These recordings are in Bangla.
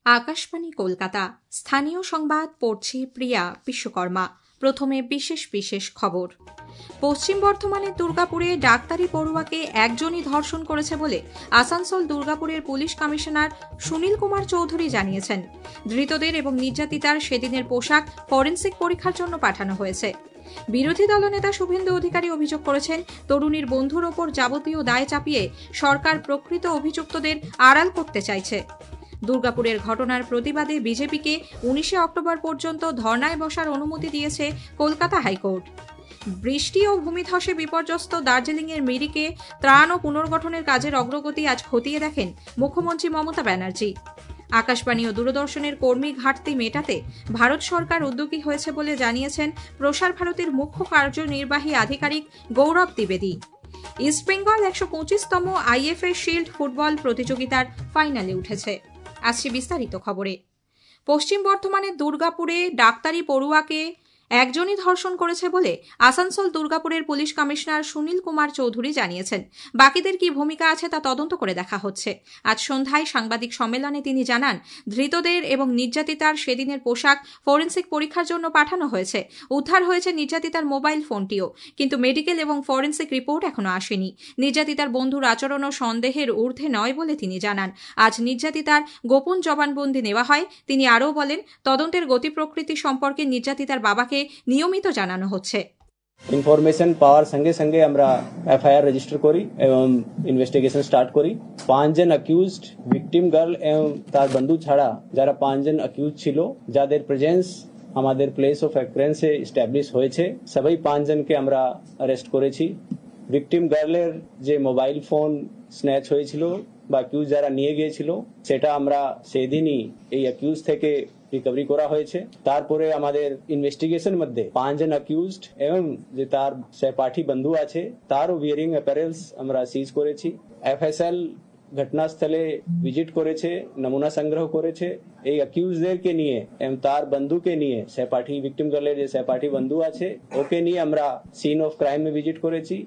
আকাশবাণী কলকাতা। স্থানীয় সংবাদ পড়ছি প্রিয়া বিশ্বকর্মা। প্রথমে বিশেষ বিশেষ খবর। পশ্চিম বর্ধমানের দুর্গাপুরে ডাক্তারি পড়ুয়াকে একজনই ধর্ষণ করেছে বলে আসানসোল দুর্গাপুরের পুলিশ কমিশনার সুনীল কুমার চৌধুরী জানিয়েছেন। ধৃতদের এবং নির্যাতিতার সেদিনের পোশাক ফরেনসিক পরীক্ষার জন্য পাঠানো হয়েছে। বিরোধী দলনেতা শুভেন্দু অধিকারী অভিযোগ করেছেন, তরুণীর বন্ধুর ওপর যাবতীয় দায় চাপিয়ে সরকার প্রকৃত অভিযুক্তদের আড়াল করতে চাইছে। দুর্গাপুরের ঘটনার প্রতিবাদে বিজেপিকে 19 অক্টোবর পর্যন্ত ধর্নায় বসার অনুমতি দিয়েছে কলকাতা হাইকোর্ট। বৃষ্টি ও ভূমিধসে বিপর্যস্ত দার্জিলিংয়ের মিরিকে ত্রাণ ও পুনর্গঠনের কাজের অগ্রগতি আজ খতিয়ে দেখেন মুখ্যমন্ত্রী মমতা ব্যানার্জি। আকাশবাণী ও দূরদর্শনের কর্মী ঘাটতি মেটাতে ভারত সরকার উদ্যোগী হয়েছে বলে জানিয়েছেন প্রসার ভারতের মুখ্য কার্যনির্বাহী আধিকারিক গৌরব দ্বিবেদী। ইস্টবেঙ্গল 125তম আইএফএ শিল্ড ফুটবল প্রতিযোগিতার ফাইনালে উঠেছে। আসছে বিস্তারিত খবরে। পশ্চিম বর্ধমানের দুর্গাপুরে ডাক্তারি পড়ুয়াকে একজনই ধর্ষণ করেছে বলে আসানসোল দুর্গাপুরের পুলিশ কমিশনার সুনীল কুমার চৌধুরী জানিয়েছেন। বাকিদের কি ভূমিকা আছে তা তদন্ত করে দেখা হচ্ছে। আজ সন্ধ্যায় সাংবাদিক সম্মেলনে তিনি জানান, ধৃতদের এবং নির্যাতিতার সেদিনের পোশাক ফরেনসিক পরীক্ষার জন্য পাঠানো হয়েছে। উদ্ধার হয়েছে নির্যাতিতার মোবাইল ফোনটিও, কিন্তু মেডিকেল এবং ফরেনসিক রিপোর্ট এখনো আসেনি। নির্যাতিতার বন্ধুর আচরণও সন্দেহের ঊর্ধ্বে নয় বলে তিনি জানান। আজ নির্যাতিতার গোপন জবানবন্দি নেওয়া হয়। তিনি আরও বলেন, তদন্তের গতি প্রকৃতি সম্পর্কে নির্যাতিতার বাবাকে নিয়মিত জানানো হচ্ছে। ইনফরমেশন পাওয়ার সঙ্গে সঙ্গে আমরা এফআইআর রেজিস্টার করি এবং ইনভেস্টিগেশন স্টার্ট করি। 5 জন অ্যাকিউজড, ভিকটিম গার্ল এবং তার বন্ধু ছাড়া যারা 5 জন অ্যাকিউজ ছিল, যাদের প্রেজেন্স আমাদের প্লেস অফ অ্যাক্রেন্সে এস্টাবলিশ হয়েছে, সবাই 5 জনকে আমরা অ্যারেস্ট করেছি। ভিকটিম গার্লের যে মোবাইল ফোন স্ন্যাচ হয়েছিল বা অ্যাকিউজ যারা নিয়ে গিয়েছিল, সেটা আমরা সেদিনই এই অ্যাকিউজ থেকে রিকভারি করা হয়েছে। তারপরে আমাদের ইনভেস্টিগেশন মধ্যে 5 জন অ্যাকিউজড এবং যে তার সহপাঠী বন্ধু আছে তারও উইয়ারিং অ্যাপারেলস আমরা সিজ করেছি। এফএসএল ঘটনাস্থলে ভিজিট করেছে, নমুনা সংগ্রহ করেছে। এই অ্যাকিউজদেরকে নিয়ে এবং তার বন্ধুকে নিয়ে, সহপাঠী ভিকটিম গার্লের যে সহপাঠী বন্ধু আছে ওকে নিয়ে আমরা সিন অফ ক্রাইমে ভিজিট করেছি।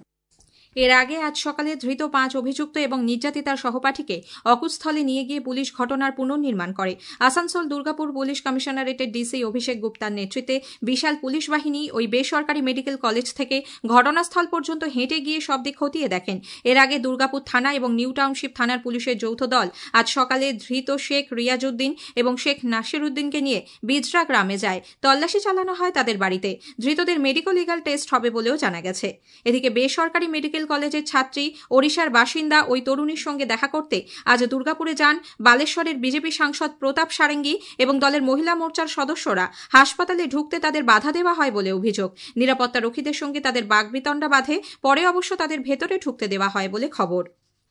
এর আগে আজ সকালে ধৃত 5 অভিযুক্ত এবং নির্যাতিতার সহপাঠীকে অকুস্থলে নিয়ে গিয়ে পুলিশ ঘটনার পুনর্নির্মাণ করে। আসানসোল দুর্গাপুর পুলিশ কমিশনারেটের ডিসি অভিষেক গুপ্তার নেতৃত্বে বিশাল পুলিশ বাহিনী ওই বেসরকারি মেডিকেল কলেজ থেকে ঘটনাস্থল পর্যন্ত হেঁটে গিয়ে সব দিক খতিয়ে দেখেন। এর আগে দুর্গাপুর থানা এবং নিউ টাউনশিপ থানার পুলিশের যৌথ দল আজ সকালে ধৃত শেখ রিয়াজউদ্দিন এবং শেখ নাসির উদ্দিনকে নিয়ে বিজরা গ্রামে যায়। তল্লাশি চালানো হয় তাদের বাড়িতে। ধৃতদের মেডিকো লিগাল টেস্ট হবে বলেও জানা গেছে। এদিকে বেসরকারি মেডিকেল কলেজের ছাত্রী, ওড়িশার বাসিন্দা ওই তরুণীর সঙ্গে দেখা করতে আজ দুর্গাপুরে যান বালেশ্বরের বিজেপি সাংসদ প্রতাপ সারেঙ্গি এবং দলের মহিলা মোর্চার সদস্যরা। হাসপাতালে ঢুকতে তাদের বাধা দেওয়া হয় বলে অভিযোগ। নিরাপত্তা রক্ষীদের সঙ্গে তাদের বাগবিতণ্ডা বাধে, পরে অবশ্য তাদের ভেতরে ঢুকতে দেওয়া হয় বলে খবর।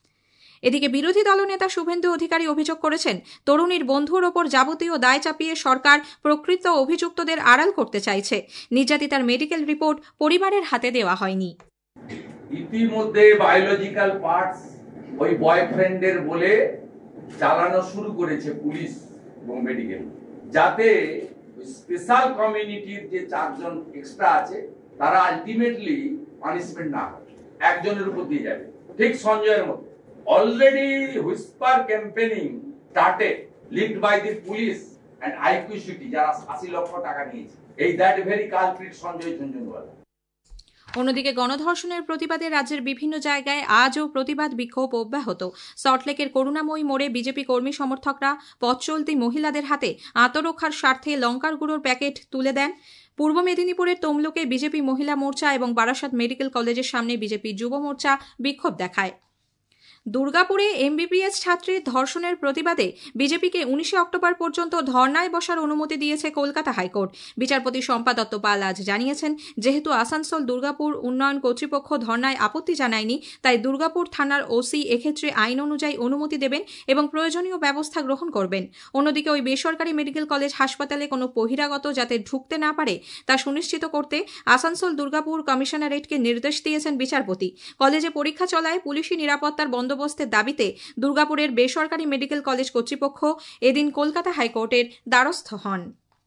এদিকে বিরোধী দলনেতা শুভেন্দু অধিকারী অভিযোগ করেছেন, তরুণীর বন্ধুর ওপর যাবতীয় দায় চাপিয়ে সরকার প্রকৃত অভিযুক্তদের আড়াল করতে চাইছে। নির্যাতিতার মেডিকেল রিপোর্ট পরিবারের হাতে দেওয়া হয়নি। ইতিমধ্যে বায়োলজিক্যাল পার্টস ওই বয়ফ্রেন্ডের বলে চালানো শুরু করেছে পুলিশ এবং মেডিকেল, যাতে স্পেশাল কমিউনিটির যে 4 জন এক্সট্রা আছে তারা আলটিমেটলি পানিশমেন্ট না হয়, একজনের উপর দিয়ে যাবে। ঠিক সঞ্জয়ের মতো already whisper campaigning started, led by the police and IQ City, যারা 80 লক্ষ টাকা নিয়েছে। এই that very culprit Sanjay Jhunjhunwala. অন্যদিকে গণধর্ষণের প্রতিবাদে রাজ্যের বিভিন্ন জায়গায় আজও প্রতিবাদ বিক্ষোভ অব্যাহত। সল্টলেকের করুণাময়ী মোড়ে বিজেপি কর্মী সমর্থকরা পথ চলতি মহিলাদের হাতে আত্মরক্ষার স্বার্থে লঙ্কার গুঁড়োর প্যাকেট তুলে দেন। পূর্ব মেদিনীপুরের তমলুকে বিজেপি মহিলা মোর্চা এবং বারাসাত মেডিকেল কলেজের সামনে বিজেপি যুব মোর্চা বিক্ষোভ দেখায়। দুর্গাপুরে এমবিবিএস ছাত্রীর ধর্ষণের প্রতিবাদে বিজেপিকে 19 অক্টোবর পর্যন্ত ধর্নায় বসার অনুমতি দিয়েছে কলকাতা হাইকোর্ট। বিচারপতি শম্পা দত্ত পাল আজ জানিয়েছেন, যেহেতু আসানসোল দুর্গাপুর উন্নয়ন কর্তৃপক্ষ ধর্নায় আপত্তি জানায়নি, তাই দুর্গাপুর থানার ওসি এক্ষেত্রে আইন অনুযায়ী অনুমতি দেবেন এবং প্রয়োজনীয় ব্যবস্থা গ্রহণ করবেন। অন্যদিকে ওই বেসরকারি মেডিকেল কলেজ হাসপাতালে কোনো বহিরাগত যাতে ঢুকতে না পারে তা সুনিশ্চিত করতে আসানসোল দুর্গাপুর কমিশনারেটকে নির্দেশ দিয়েছেন বিচারপতি। কলেজে পরীক্ষা চলায় পুলিশি নিরাপত্তার বন্দোবস্তের দাবিতে দুর্গাপুরের বেসরকারি মেডিকেল কলেজ কর্তৃপক্ষ এদিন কলকাতা হাইকোর্টের দ্বারস্থ হন।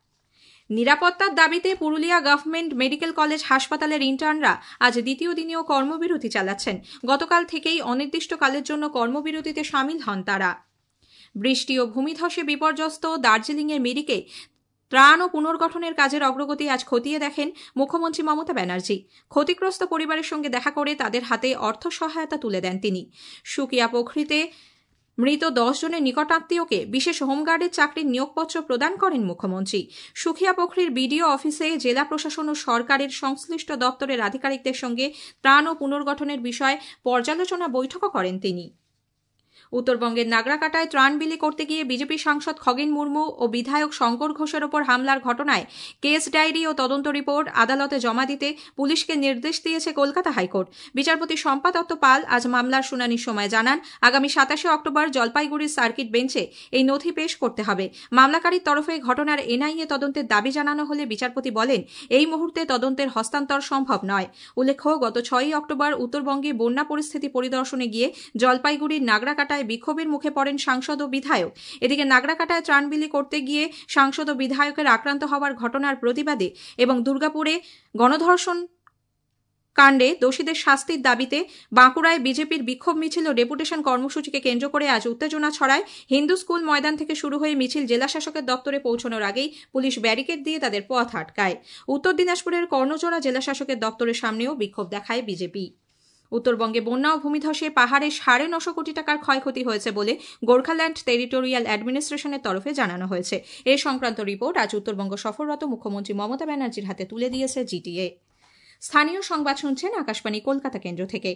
নিরাপত্তার দাবিতে পুরুলিয়া গভর্নমেন্ট মেডিকেল কলেজ হাসপাতালের ইন্টার্নরা আজ দ্বিতীয় দিনেও কর্মবিরতি চালাচ্ছেন। গতকাল থেকেই অনির্দিষ্টকালের জন্য কর্মবিরতিতে সামিল হন তারা। বৃষ্টি ও ভূমিধসে বিপর্যস্ত দার্জিলিংয়ের মিরিকে ত্রাণ ও পুনর্গঠনের কাজের অগ্রগতি আজ খতিয়ে দেখেন মুখ্যমন্ত্রী মমতা ব্যানার্জি। ক্ষতিগ্রস্ত পরিবারের সঙ্গে দেখা করে তাদের হাতে অর্থ সহায়তা তুলে দেন তিনি। সুকিয়া পোখরিতে মৃত 10 জনের নিকটাত্মীয়কে বিশেষ হোমগার্ডের চাকরির নিয়োগপত্র প্রদান করেন মুখ্যমন্ত্রী। সুখিয়া পোখরির বিডিও অফিসে জেলা প্রশাসন ও সরকারের সংশ্লিষ্ট দপ্তরের আধিকারিকদের সঙ্গে ত্রাণ ও পুনর্গঠনের বিষয়ে পর্যালোচনা বৈঠকও করেন তিনি। উত্তরবঙ্গের নাগরাকাটায় ত্রাণ বিলি করতে গিয়ে বিজেপি সাংসদ খগেন মুর্মু ও বিধায়ক শঙ্কর ঘোষের ওপর হামলার ঘটনায় কেস ডায়েরি ও তদন্ত রিপোর্ট আদালতে জমা দিতে পুলিশকে নির্দেশ দিয়েছে কলকাতা হাইকোর্ট। বিচারপতি শম্পা দত্ত পাল আজ মামলার শুনানির সময় জানান, আগামী 27 অক্টোবর জলপাইগুড়ির সার্কিট বেঞ্চে এই নথি পেশ করতে হবে। মামলাকারীর তরফে ঘটনার এনআইএ তদন্তের দাবি জানানো হলে বিচারপতি বলেন, এই মুহূর্তে তদন্তের হস্তান্তর সম্ভব নয়। উল্লেখ্য, গত 6 অক্টোবর উত্তরবঙ্গে বন্যা পরিস্থিতি পরিদর্শনে গিয়ে জলপাইগুড়ির নাগরাকাটায় বিক্ষোভের মুখে পড়েন সাংসদ ও বিধায়ক। এদিকে নাগরাকাটায় ত্রাণ বিলি করতে গিয়ে সাংসদ ও বিধায়কের আক্রান্ত হওয়ার ঘটনার প্রতিবাদে এবং দুর্গাপুরে গণধর্ষণ কাণ্ডে দোষীদের শাস্তির দাবিতে বাঁকুড়ায় বিজেপির বিক্ষোভ মিছিল ও ডেপুটেশন কর্মসূচিকে কেন্দ্র করে আজ উত্তেজনা ছড়ায়। হিন্দু স্কুল ময়দান থেকে শুরু হয়ে মিছিল জেলা শাসকের দপ্তরে পৌঁছানোর আগেই পুলিশ ব্যারিকেড দিয়ে তাদের পথ আটকায়। উত্তর দিনাজপুরের কর্ণজোড়া জেলা শাসকের দপ্তরের সামনেও বিক্ষোভ দেখায় বিজেপি। উত্তরবঙ্গে বন্যা ও ভূমিধসে পাহাড়ে 950 কোটি টাকার ক্ষয়ক্ষতি হয়েছে বলে গোর্খাল্যান্ড টেরিটোরিয়াল অ্যাডমিনিস্ট্রেশনের তরফে জানানো হয়েছে। এ সংক্রান্ত রিপোর্ট আজ উত্তরবঙ্গ সফররত মুখ্যমন্ত্রী মমতা ব্যানার্জির হাতে তুলে দিয়েছে জিটিএ। স্থানীয় সংবাদ শুনছেন আকাশবাণী কলকাতা কেন্দ্র থেকে।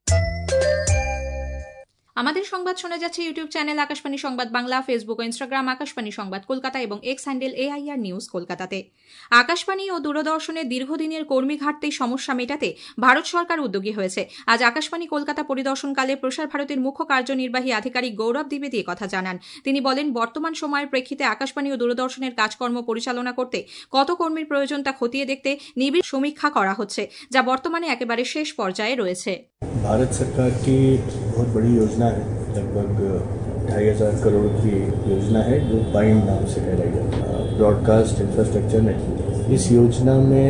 আমাদের সংবাদ শোনা যাচ্ছে YouTube channel Akashvani Sangbad Bangla, Facebook ও ইনস্টাগ্রাম আকাশবাণী সংবাদ কলকাতা এবং এক্স হ্যান্ডেল AIR নিউজ কলকাতাতে। আকাশবাণী ও দূরদর্শনের দীর্ঘদিনের কর্মী ঘাটতির সমস্যা মেটাতে ভারত সরকার উদ্যোগী হয়েছে। আজ আকাশবাণী কলকাতা পরিদর্শনকালে প্রসার ভারতীর মুখ্য কার্যনির্বাহী আধিকারিক গৌরব দ্বিবেদী কথা জানান। তিনি বলেন, বর্তমান সময়ের প্রেক্ষিতে আকাশবাণী ও দূরদর্শনের কাজকর্ম পরিচালনা করতে কত কর্মীর প্রয়োজন তা খতিয়ে দেখতে নিবিড় সমীক্ষা করা হচ্ছে, যা বর্তমানে একেবারে শেষ পর্যায়ে রয়েছে। भारत सरकार की बहुत बड़ी योजना है, लगभग 2500 करोड़ की योजना है जो बाइंड नाम से कहलाई जाती है, ब्रॉडकास्ट इंफ्रास्ट्रक्चर नेटवर्क। इस योजना में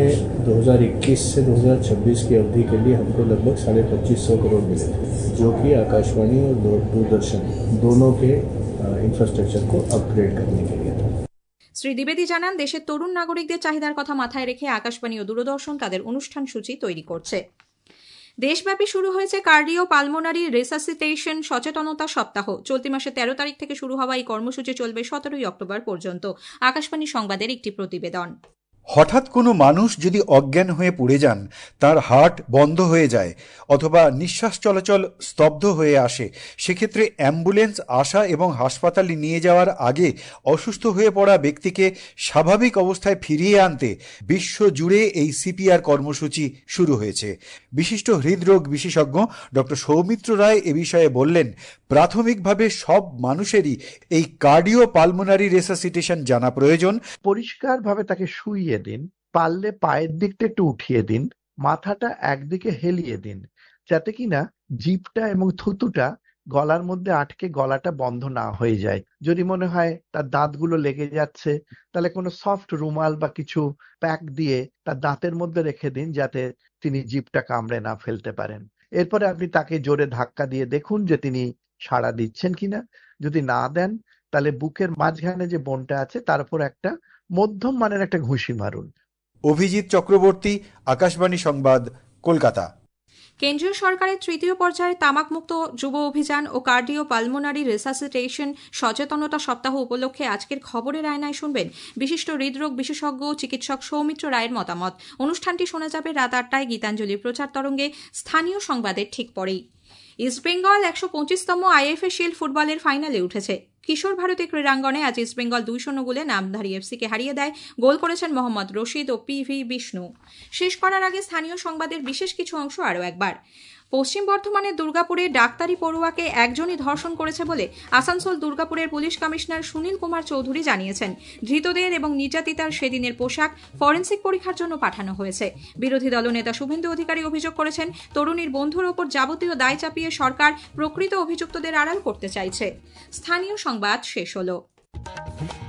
2021 से 2026 की अवधि के लिए हमको लगभग 2550 करोड़ मिले थे, जो कि आकाशवाणी और दूरदर्शन दोनों के इंफ्रास्ट्रक्चर को अपग्रेड करने के लिए था। শ্রী দ্বিবেদী জানান, দেশের তরুণ নাগরিকদের চাহিদার কথা মাথায় রেখে আকাশবাণী ও দূরদর্শন তাদের অনুষ্ঠান সূচি তৈরি করছে। দেশব্যাপী শুরু হয়েছে কার্ডিও পালমোনারি রেসাসিটেশন সচেতনতা সপ্তাহ। চলতি মাসে 13 তারিখ থেকে শুরু হওয়া এই কর্মসূচি চলবে 17 অক্টোবর পর্যন্ত। আকাশবাণী সংবাদের একটি প্রতিবেদন। হঠাৎ কোনো মানুষ যদি অজ্ঞান হয়ে পড়ে যান, তার হার্ট বন্ধ হয়ে যায় অথবা নিঃশ্বাস চলাচল স্তব্ধ হয়ে আসে, সেক্ষেত্রে অ্যাম্বুলেন্স আসা এবং হাসপাতালে নিয়ে যাওয়ার আগে অসুস্থ হয়ে পড়া ব্যক্তিকে স্বাভাবিক অবস্থায় ফিরিয়ে আনতে বিশ্বজুড়ে এই CPR কর্মসূচি শুরু হয়েছে। বিশিষ্ট হৃদরোগ বিশেষজ্ঞ ডক্টর সৌমিত্র রায় এ বিষয়ে বললেন, প্রাথমিকভাবে সব মানুষেরই এই কার্ডিও পালমোনারি রেসাসিটেশন জানা প্রয়োজন। পরিষ্কারভাবে তাকে শুইয়ে দিন, পারলে পায়ের দিকটা একটু উঠিয়ে দিন, মাথাটা একদিকে হেলিয়ে দিন, যাতে কিনা জিভটা এবং থুতুটা গলার মধ্যে আটকে গলাটা বন্ধ না হয়ে যায়। যদি মনে হয় তার দাঁতগুলো লেগে যাচ্ছে, তাহলে কোনো সফট রুমাল বা কিছু প্যাক দিয়ে তার দাঁতের মধ্যে রেখে দিন, যাতে তিনি জিভটা কামড়ে না ফেলতে পারেন। এরপরে আপনি তাকে জোরে ধাক্কা দিয়ে দেখুন যে তিনি সাড়া দিচ্ছেন কিনা। যদি না দেন, তাহলে বুকের মাঝখানে যে বোনটা আছে তার উপর একটা মধ্যম মানের একটা ঘুষি মারুন। অভিজিৎ চক্রবর্তী, আকাশবাণী সংবাদ, কলকাতা। কেন্দ্রীয় সরকারের তৃতীয় পর্যায়ের তামাকমুক্ত যুব অভিযান ও কার্ডিও পালমোনারি রেসাসিটেশন সচেতনতা সপ্তাহ উপলক্ষে আজকের খবরের আয়নায় শুনবেন বিশিষ্ট হৃদরোগ বিশেষজ্ঞ চিকিৎসক সৌমিত্র রায়ের মতামত। অনুষ্ঠানটি শোনা যাবে রাত 8টায় গীতাঞ্জলি প্রচার তরঙ্গে, স্থানীয় সংবাদের ঠিক পরেই। ইস্টবেঙ্গল 125তম IFA শিল্ড ফুটবলের ফাইনালে উঠেছে। কিশোর ভারতী ক্রীড়াঙ্গনে আজ ইস্টবেঙ্গল 2-0 গোলে নামধারী এফসিকে হারিয়ে দেয়। গোল করেছেন মোহাম্মদ রশিদ ও PV বিষ্ণু। শেষ করার আগে স্থানীয় সংবাদের বিশেষ কিছু অংশ আরও একবার। পশ্চিম বর্ধমানের দুর্গাপুরে ডাক্তারি পড়ুয়াকে একজনই ধর্ষণ করেছে বলে আসানসোল দুর্গাপুরের পুলিশ কমিশনার সুনীল কুমার চৌধুরী জানিয়েছেন। ধৃতদের এবং নির্যাতিতার সেদিনের পোশাক ফরেন্সিক পরীক্ষার জন্য পাঠানো হয়েছে। বিরোধী দলনেতা শুভেন্দু অধিকারী অভিযোগ করেছেন, তরুণীর বন্ধুর ওপর যাবতীয় দায় চাপিয়ে সরকার প্রকৃত অভিযুক্তদের আড়াল করতে চাইছে। স্থানীয় সংবাদ শেষ হলো।